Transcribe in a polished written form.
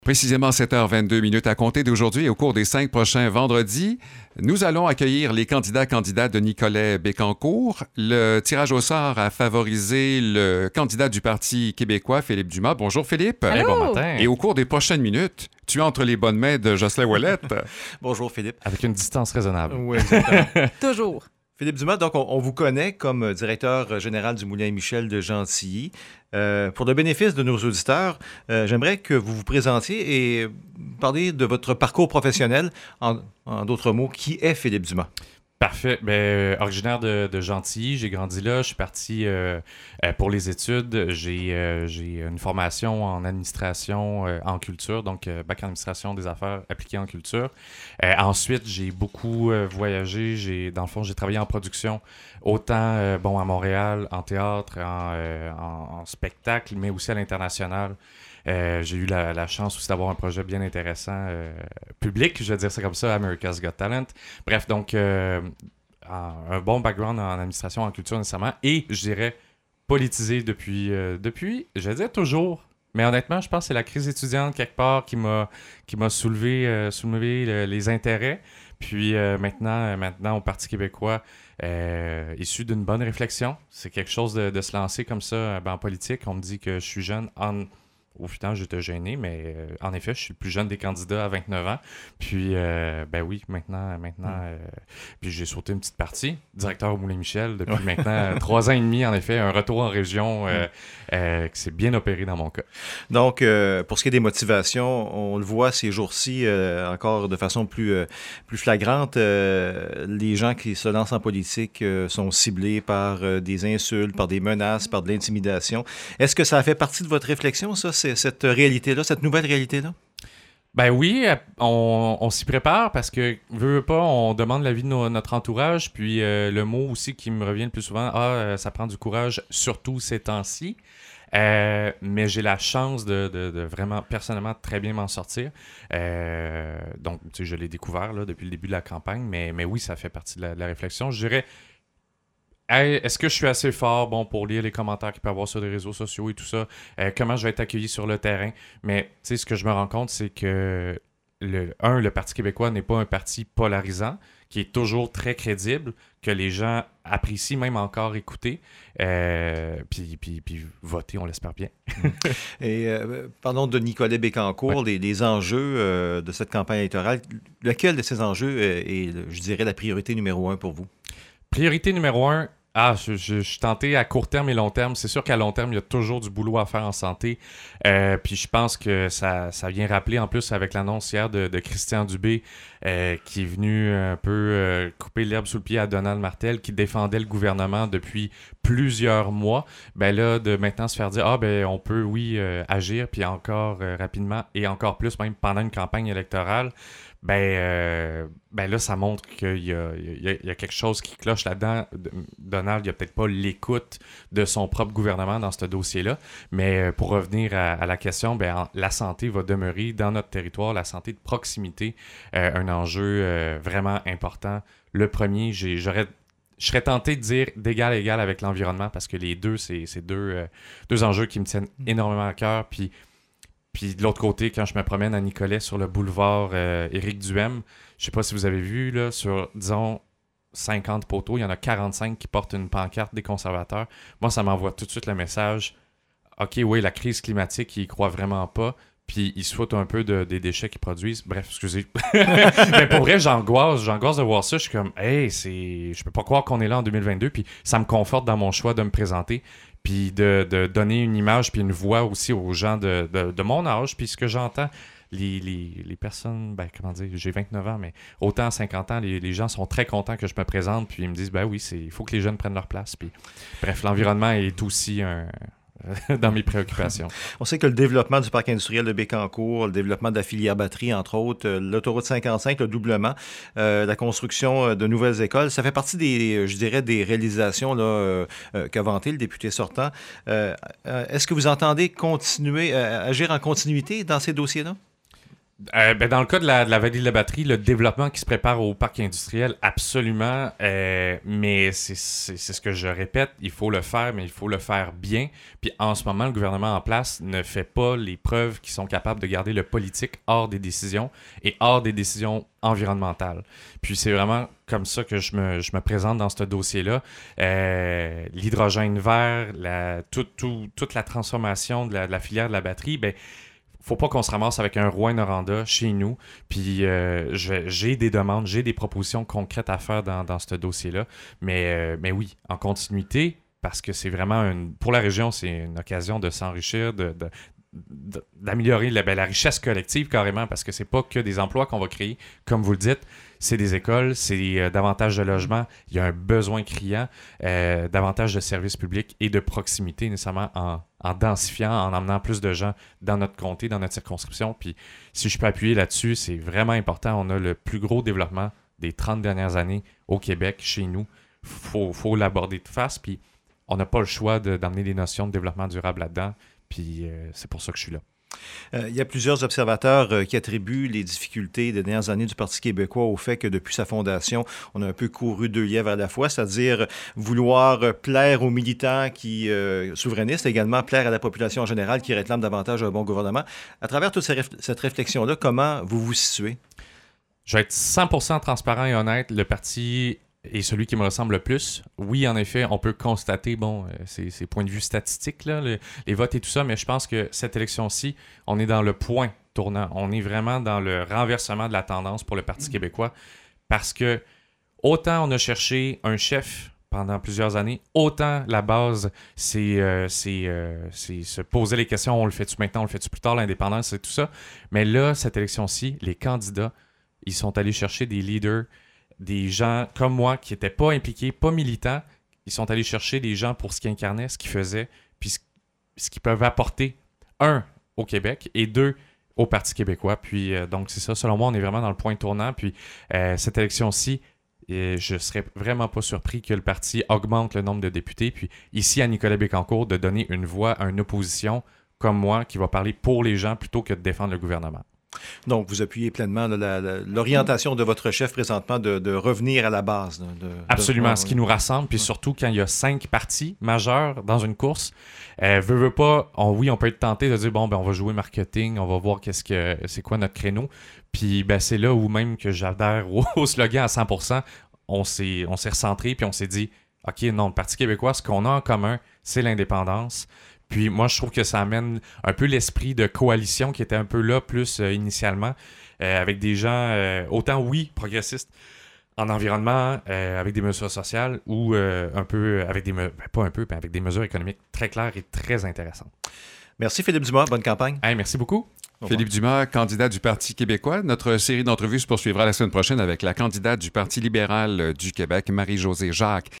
Précisément 7h22 à compter d'aujourd'hui et au cours des 5 prochains vendredis, nous allons accueillir les candidates de Nicolet Bécancour. Le tirage au sort a favorisé le candidat du Parti québécois, Philippe Dumas. Bonjour Philippe. Allô? Bon matin. Et au cours des prochaines minutes, tu es entre les bonnes mains de Jocelyn Ouellette. Bonjour Philippe. Avec une distance raisonnable. Oui, exactement. Toujours. Philippe Dumas, donc on vous connaît comme directeur général du Moulin Michel de Gentilly. Pour le bénéfice de nos auditeurs, j'aimerais que vous vous présentiez et parler de votre parcours professionnel. En d'autres mots, qui est Philippe Dumas? Parfait. Originaire de Gentilly, j'ai grandi là. Je suis parti pour les études. J'ai une formation en administration en culture, donc bac en administration des affaires appliquées en culture. Ensuite, j'ai beaucoup voyagé. Dans le fond, j'ai travaillé en production, autant à Montréal, en théâtre, en spectacle, mais aussi à l'international. J'ai eu la chance aussi d'avoir un projet bien intéressant public, je vais dire ça comme ça, America's Got Talent. Bref, donc un bon background en administration, en culture nécessairement, et je dirais politisé depuis, je vais dire toujours. Mais honnêtement, je pense que c'est la crise étudiante quelque part qui m'a soulevé les intérêts. Puis maintenant, au Parti québécois, issu d'une bonne réflexion, c'est quelque chose de se lancer comme ça en politique. On me dit que je suis jeune. Au final, j'étais gêné, mais en effet, je suis le plus jeune des candidats à 29 ans. Puis, oui, maintenant puis j'ai sauté une petite partie, directeur au Moulin Michel, depuis maintenant 3 ans et demi, en effet, un retour en région qui s'est bien opéré dans mon cas. Donc, pour ce qui est des motivations, on le voit ces jours-ci encore de façon plus flagrante. Les gens qui se lancent en politique sont ciblés par des insultes, par des menaces, par de l'intimidation. Est-ce que ça a fait partie de votre réflexion, ça? C'est cette réalité-là, cette nouvelle réalité-là? Ben oui, on s'y prépare parce que, veut pas, on demande l'avis de notre entourage, puis le mot aussi qui me revient le plus souvent, ça prend du courage, surtout ces temps-ci. Mais j'ai la chance de vraiment, personnellement, très bien m'en sortir. Donc, tu sais, je l'ai découvert là, depuis le début de la campagne, mais oui, ça fait partie de la réflexion. Je dirais, est-ce que je suis assez fort pour lire les commentaires qu'il peut y avoir sur les réseaux sociaux et tout ça? Comment je vais être accueilli sur le terrain? Mais tu sais, ce que je me rends compte, c'est que le Parti québécois n'est pas un parti polarisant, qui est toujours très crédible, que les gens apprécient même encore écouter, puis voter, on l'espère bien. Et parlons de Nicolet Bécancour, les enjeux de cette campagne électorale. Lequel de ces enjeux est, je dirais, la priorité numéro 1 pour vous? Priorité numéro 1, je suis tenté à court terme et long terme. C'est sûr qu'à long terme, il y a toujours du boulot à faire en santé. Puis je pense que ça vient rappeler, en plus, avec l'annonce hier de Christian Dubé, qui est venu un peu couper l'herbe sous le pied à Donald Martel, qui défendait le gouvernement depuis plusieurs mois. Ben là, de maintenant se faire dire, on peut, oui, agir, puis encore rapidement, et encore plus, même pendant une campagne électorale. Là, ça montre qu'il y a quelque chose qui cloche là-dedans. Donald, il n'y a peut-être pas l'écoute de son propre gouvernement dans ce dossier-là. Mais pour revenir à la question, la santé va demeurer dans notre territoire, la santé de proximité, un enjeu vraiment important. Le premier, je serais tenté de dire d'égal à égal avec l'environnement, parce que les deux, c'est deux enjeux qui me tiennent énormément à cœur. Puis de l'autre côté, quand je me promène à Nicolet sur le boulevard Éric Duhem, je sais pas si vous avez vu, là, sur, disons, 50 poteaux, il y en a 45 qui portent une pancarte des conservateurs. Moi, ça m'envoie tout de suite le message. OK, oui, la crise climatique, ils y croient vraiment pas. Puis ils se foutent un peu des déchets qu'ils produisent. Bref, excusez. Mais pour vrai, j'angoisse de voir ça. Je suis comme, je peux pas croire qu'on est là en 2022. Puis ça me conforte dans mon choix de me présenter. Puis de donner une image puis une voix aussi aux gens de mon âge. Puis ce que j'entends, les personnes, comment dire, j'ai 29 ans, mais autant à 50 ans, les gens sont très contents que je me présente. Puis ils me disent, oui, il faut que les jeunes prennent leur place. Puis bref, l'environnement est aussi dans mes préoccupations. On sait que le développement du parc industriel de Bécancour, le développement de la filière batterie, entre autres, l'autoroute 55, le doublement, la construction de nouvelles écoles, ça fait partie des réalisations là, qu'a vanté le député sortant. Est-ce que vous entendez continuer, agir en continuité dans ces dossiers-là? Dans le cas de la vallée de la batterie, le développement qui se prépare au parc industriel, absolument. Mais c'est ce que je répète, il faut le faire, mais il faut le faire bien. Puis en ce moment, le gouvernement en place ne fait pas les preuves qui sont capables de garder le politique hors des décisions et hors des décisions environnementales. Puis c'est vraiment comme ça que je me présente dans ce dossier-là. L'hydrogène vert, toute la transformation de la filière de la batterie, faut pas qu'on se ramasse avec un Rouyn-Noranda chez nous. Puis j'ai des demandes, j'ai des propositions concrètes à faire dans ce dossier-là. Mais oui, en continuité, parce que c'est vraiment pour la région, c'est une occasion de s'enrichir, d'améliorer la richesse collective carrément, parce que c'est pas que des emplois qu'on va créer, comme vous le dites, c'est des écoles, c'est davantage de logements, il y a un besoin criant, davantage de services publics et de proximité, nécessairement en densifiant, en emmenant plus de gens dans notre comté, dans notre circonscription. Puis si je peux appuyer là-dessus, c'est vraiment important. On a le plus gros développement des 30 dernières années au Québec, chez nous. Faut l'aborder de face, puis on n'a pas le choix d'emmener des notions de développement durable là-dedans. Puis c'est pour ça que je suis là. Il y a plusieurs observateurs qui attribuent les difficultés des dernières années du Parti québécois au fait que depuis sa fondation, on a un peu couru 2 lièvres à la fois, c'est-à-dire vouloir plaire aux militants souverainistes, également plaire à la population en général qui réclame davantage un bon gouvernement. À travers toute cette réflexion-là, comment vous vous situez? Je vais être 100% transparent et honnête. Le parti est celui qui me ressemble le plus. Oui, en effet, on peut constater, c'est point de vue statistique, là, les votes et tout ça, mais je pense que cette élection-ci, on est dans le point tournant. On est vraiment dans le renversement de la tendance pour le Parti québécois, parce que autant on a cherché un chef pendant plusieurs années, autant la base, c'est se poser les questions, on le fait-tu maintenant, on le fait-tu plus tard, l'indépendance, c'est tout ça. Mais là, cette élection-ci, les candidats, ils sont allés chercher des leaders, des gens comme moi qui n'étaient pas impliqués, pas militants. Ils sont allés chercher des gens pour ce qu'ils incarnaient, ce qu'ils faisaient, puis ce qu'ils peuvent apporter, au Québec, et 2, au Parti québécois. Puis donc c'est ça, selon moi, on est vraiment dans le point tournant. Puis cette élection-ci, je ne serais vraiment pas surpris que le parti augmente le nombre de députés. Puis ici, à Nicolas Bécancour, de donner une voix à une opposition comme moi qui va parler pour les gens plutôt que de défendre le gouvernement. Donc, vous appuyez pleinement l'orientation de votre chef présentement de revenir à la base. Absolument, ce qui nous rassemble, puis surtout quand il y a 5 partis majeurs dans une course, veut pas, on peut être tenté de dire, on va jouer marketing, on va voir c'est quoi notre créneau, puis c'est là où même que j'adhère au slogan à 100%, on s'est recentré, puis on s'est dit, OK, non, le Parti québécois, ce qu'on a en commun, c'est l'indépendance. Puis moi, je trouve que ça amène un peu l'esprit de coalition qui était un peu là plus initialement, avec des gens autant, progressistes en environnement, avec des mesures sociales ou un peu avec avec des mesures économiques très claires et très intéressantes. Merci Philippe Dumas, bonne campagne. Merci beaucoup. Philippe Dumas, candidat du Parti québécois. Notre série d'entrevues se poursuivra la semaine prochaine avec la candidate du Parti libéral du Québec, Marie-Josée Jacques.